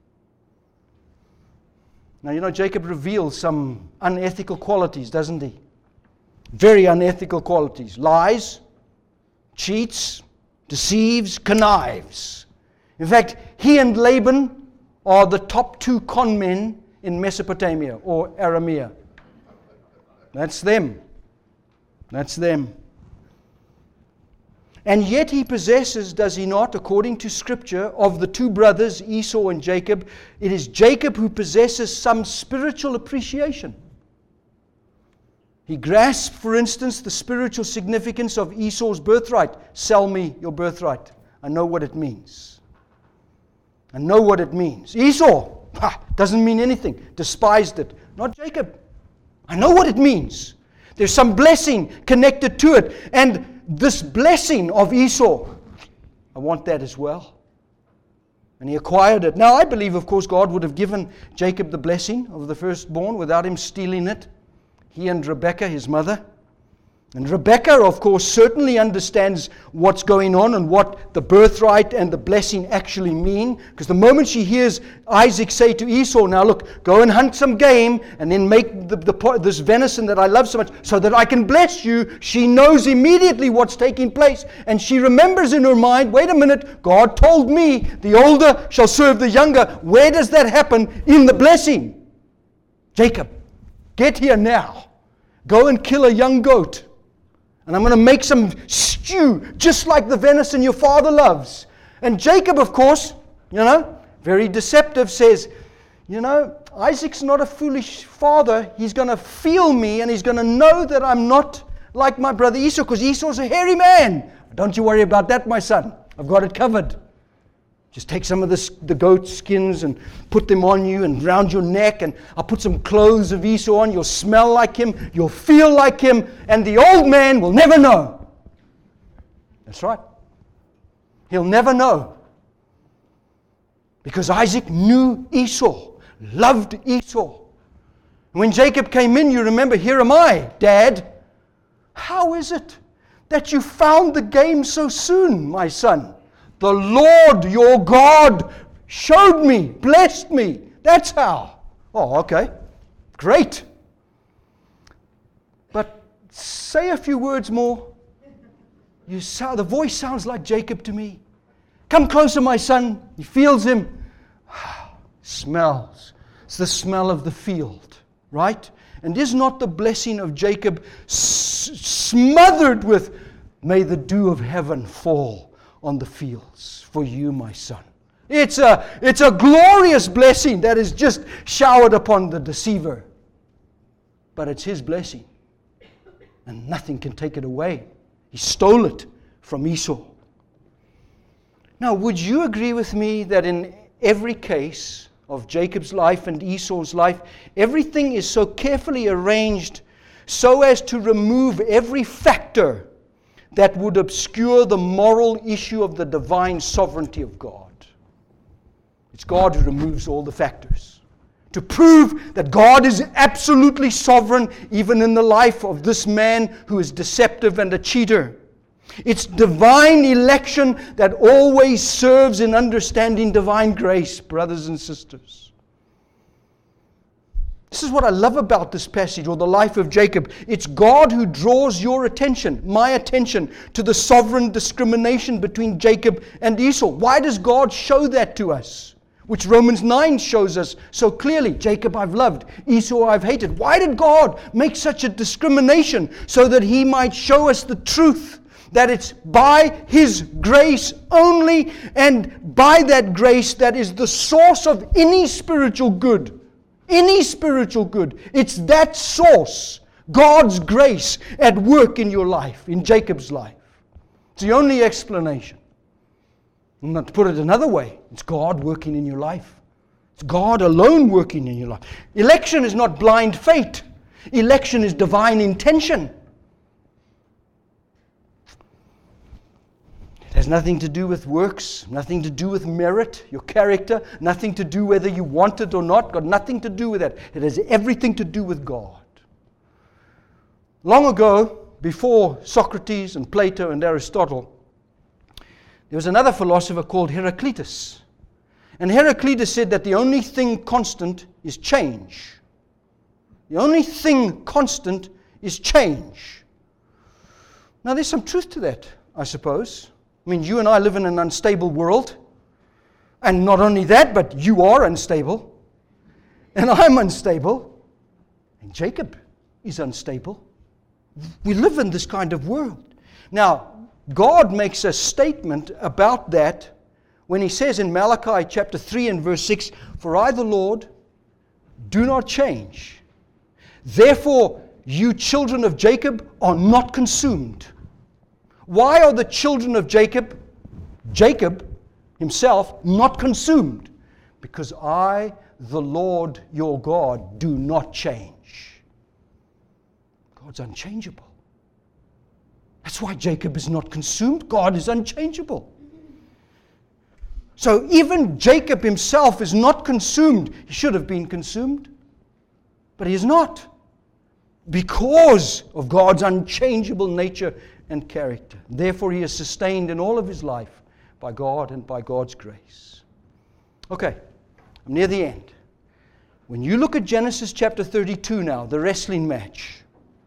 S1: Now, you know, Jacob reveals some unethical qualities, doesn't he? Very unethical qualities. Lies, cheats, deceives, connives. In fact, he and Laban are the top two con men in Mesopotamia or Aramea. That's them. That's them. And yet he possesses, does he not, according to Scripture, of the two brothers, Esau and Jacob, it is Jacob who possesses some spiritual appreciation. He grasps, for instance, the spiritual significance of Esau's birthright. Sell me your birthright. I know what it means. I know what it means. Esau, doesn't mean anything. Despised it. Not Jacob. I know what it means. There's some blessing connected to it. And this blessing of Esau, I want that as well. And he acquired it. Now, I believe, of course, God would have given Jacob the blessing of the firstborn without him stealing it. He and Rebekah, his mother. And Rebekah, of course, certainly understands what's going on and what the birthright and the blessing actually mean. Because the moment she hears Isaac say to Esau, now look, go and hunt some game and then make this venison that I love so much so that I can bless you, she knows immediately what's taking place. And she remembers in her mind, wait a minute, God told me the older shall serve the younger. Where does that happen? In the blessing. Jacob, get here now. Go and kill a young goat. And I'm going to make some stew, just like the venison your father loves. And Jacob, of course, very deceptive, says, Isaac's not a foolish father. He's going to feel me, and he's going to know that I'm not like my brother Esau, because Esau's a hairy man. Don't you worry about that, my son. I've got it covered. Just take some of the goat skins and put them on you and round your neck, and I'll put some clothes of Esau on. You'll smell like him, you'll feel like him, and the old man will never know. That's right. He'll never know. Because Isaac knew Esau, loved Esau. When Jacob came in, you remember, here am I, Dad. How is it that you found the game so soon, my son? The Lord your God showed me, blessed me. That's how. Oh, okay. Great. But say a few words more. The voice sounds like Jacob to me. Come closer, my son. He feels him. Smells. It's the smell of the field, right? And is not the blessing of Jacob smothered with, may the dew of heaven fall on the fields for you, my son. It's a glorious blessing that is just showered upon the deceiver. But it's his blessing. And nothing can take it away. He stole it from Esau. Now, would you agree with me that in every case of Jacob's life and Esau's life, everything is so carefully arranged so as to remove every factor that would obscure the moral issue of the divine sovereignty of God? It's God who removes all the factors to prove that God is absolutely sovereign even in the life of this man who is deceptive and a cheater. It's divine election that always serves in understanding divine grace, brothers and sisters. This is what I love about this passage, or the life of Jacob. It's God who draws your attention, my attention, to the sovereign discrimination between Jacob and Esau. Why does God show that to us? Which Romans 9 shows us so clearly. Jacob I've loved, Esau I've hated. Why did God make such a discrimination? So that He might show us the truth. That it's by His grace only, and by that grace that is the source of any spiritual good. Any spiritual good. It's that source, God's grace, at work in your life, in Jacob's life. It's the only explanation. And not to put it another way, it's God working in your life. It's God alone working in your life. Election is not blind fate. Election is divine intention. It has nothing to do with works, nothing to do with merit, your character, nothing to do whether you want it or not. Got nothing to do with that. It has everything to do with God. Long ago, before Socrates and Plato and Aristotle, there was another philosopher called Heraclitus. And Heraclitus said that the only thing constant is change. The only thing constant is change. Now there's some truth to that, I suppose. I mean, you and I live in an unstable world. And not only that, but you are unstable. And I'm unstable. And Jacob is unstable. We live in this kind of world. Now, God makes a statement about that when He says in Malachi chapter 3 and verse 6, "For I, the Lord, do not change. Therefore, you children of Jacob are not consumed." Why are the children of Jacob himself, not consumed? Because I, the Lord your God, do not change. God's unchangeable. That's why Jacob is not consumed. God is unchangeable. So even Jacob himself is not consumed. He should have been consumed, but he is not. because of God's unchangeable nature and character. Therefore, he is sustained in all of his life by God and by God's grace. Okay, I'm near the end. When you look at Genesis chapter 32 now, the wrestling match,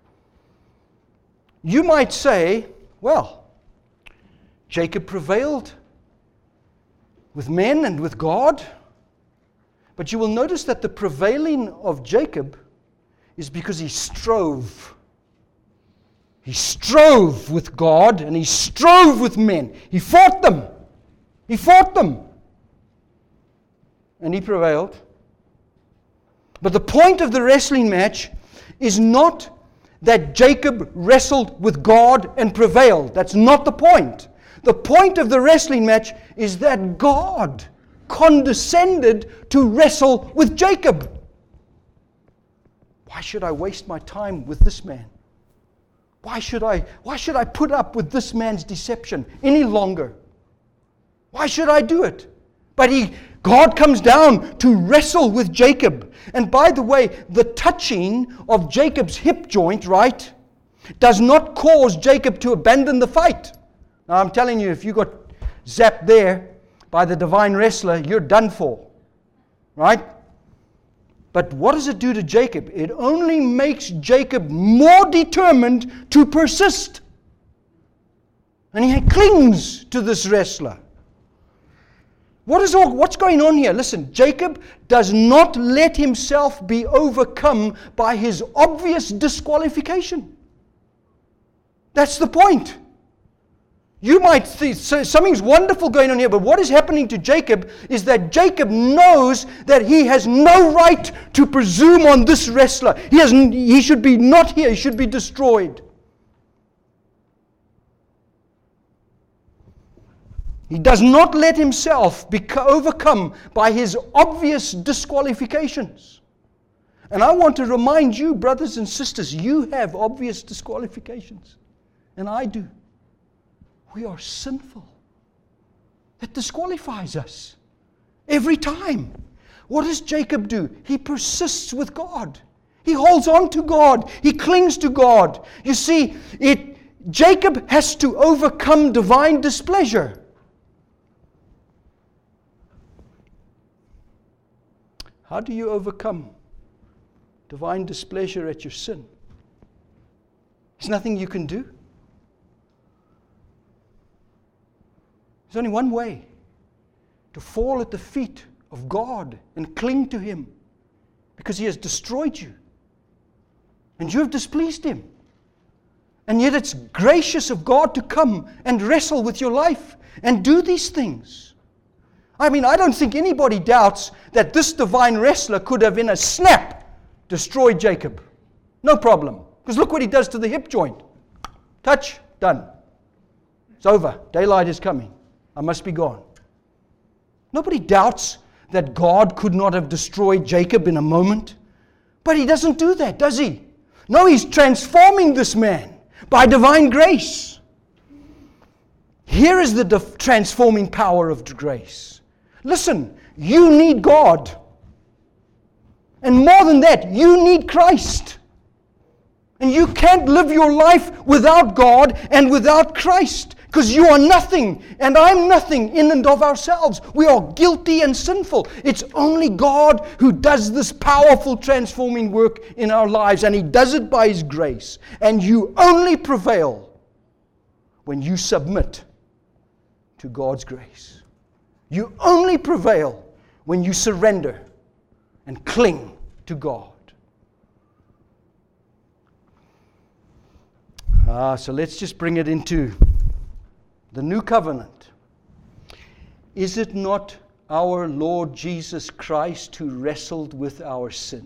S1: you might say, well, Jacob prevailed with men and with God. But you will notice that the prevailing of Jacob is because he strove. He strove with God and he strove with men. He fought them. He fought them. And he prevailed. But the point of the wrestling match is not that Jacob wrestled with God and prevailed. That's not the point. The point of the wrestling match is that God condescended to wrestle with Jacob. Why should I waste my time with this man? Why should I put up with this man's deception any longer? Why should I do it? But God comes down to wrestle with Jacob. And by the way, the touching of Jacob's hip joint, right, does not cause Jacob to abandon the fight. Now I'm telling you, if you got zapped there by the divine wrestler, you're done for. Right? But what does it do to Jacob? It only makes Jacob more determined to persist. And he clings to this wrestler. What's going on here? Listen, Jacob does not let himself be overcome by his obvious disqualification. That's the point. You might say something's wonderful going on here, but what is happening to Jacob is that Jacob knows that he has no right to presume on this wrestler. He should be not here. He should be destroyed. He does not let himself be overcome by his obvious disqualifications. And I want to remind you, brothers and sisters, you have obvious disqualifications. And I do. We are sinful. That disqualifies us. Every time. What does Jacob do? He persists with God. He holds on to God. He clings to God. You see, Jacob has to overcome divine displeasure. How do you overcome divine displeasure at your sin? There's nothing you can do. There's only one way: to fall at the feet of God and cling to Him, because He has destroyed you and you have displeased Him. And yet it's gracious of God to come and wrestle with your life and do these things. I mean, I don't think anybody doubts that this divine wrestler could have in a snap destroyed Jacob. No problem. Because look what he does to the hip joint. Touch, done. It's over. Daylight is coming. I must be gone. Nobody doubts that God could not have destroyed Jacob in a moment. But He doesn't do that, does He? No, He's transforming this man by divine grace. Here is the transforming power of grace. Listen, you need God. And more than that, you need Christ. And you can't live your life without God and without Christ. Because you are nothing, and I'm nothing in and of ourselves. We are guilty and sinful. It's only God who does this powerful transforming work in our lives, and He does it by His grace. And you only prevail when you submit to God's grace. You only prevail when you surrender and cling to God. So let's just bring it into the new covenant. Is it not our Lord Jesus Christ who wrestled with our sin?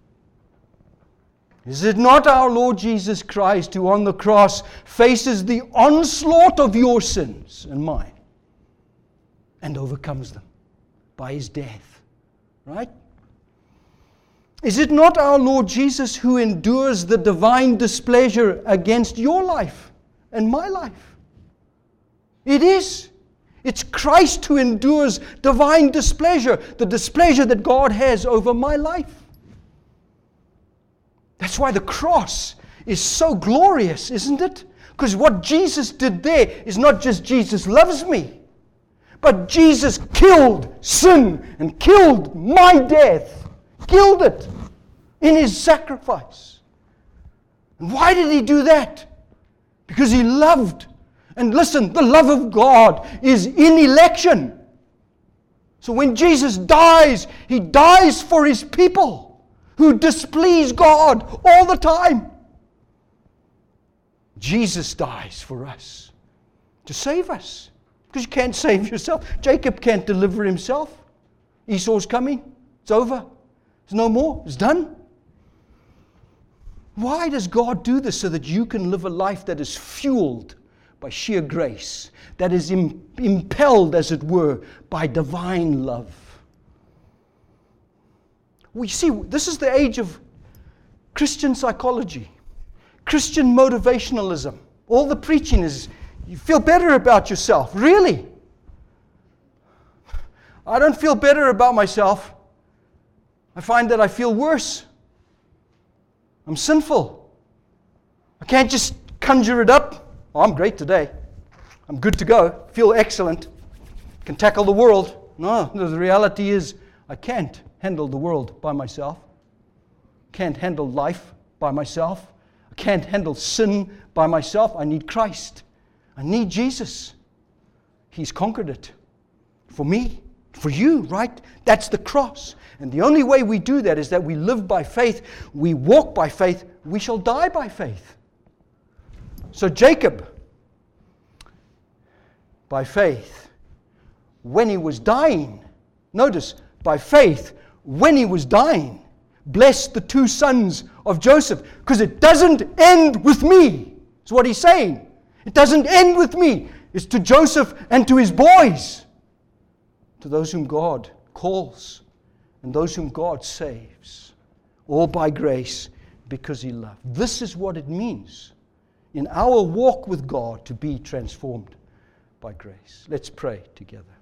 S1: Is it not our Lord Jesus Christ who on the cross faces the onslaught of your sins and mine and overcomes them by His death? Right? Is it not our Lord Jesus who endures the divine displeasure against your life and my life? It is. It's Christ who endures divine displeasure, the displeasure that God has over my life. That's why the cross is so glorious, isn't it? Because what Jesus did there is not just Jesus loves me, but Jesus killed sin and killed my death. Killed it in His sacrifice. And why did He do that? Because He loved. And listen, the love of God is in election. So when Jesus dies, He dies for His people who displease God all the time. Jesus dies for us to save us. Because you can't save yourself. Jacob can't deliver himself. Esau's coming. It's over. There's no more. It's done. Why does God do this? So that you can live a life that is fueled by sheer grace, that is impelled, as it were, by divine love. We see, this is the age of Christian psychology, Christian motivationalism. All the preaching is, you feel better about yourself. Really? I don't feel better about myself. I find that I feel worse. I'm sinful. I can't just conjure it up. Oh, I'm great today. I'm good to go. Feel excellent. Can tackle the world. No, the reality is I can't handle the world by myself. Can't handle life by myself. I can't handle sin by myself. I need Christ. I need Jesus. He's conquered it. For me. For you, right? That's the cross. And the only way we do that is that we live by faith. We walk by faith. We shall die by faith. So Jacob, by faith, when he was dying, notice, by faith, when he was dying, blessed the two sons of Joseph, because it doesn't end with me. That's what he's saying. It doesn't end with me. It's to Joseph and to his boys, to those whom God calls and those whom God saves, all by grace because He loved. This is what it means in our walk with God to be transformed by grace. Let's pray together.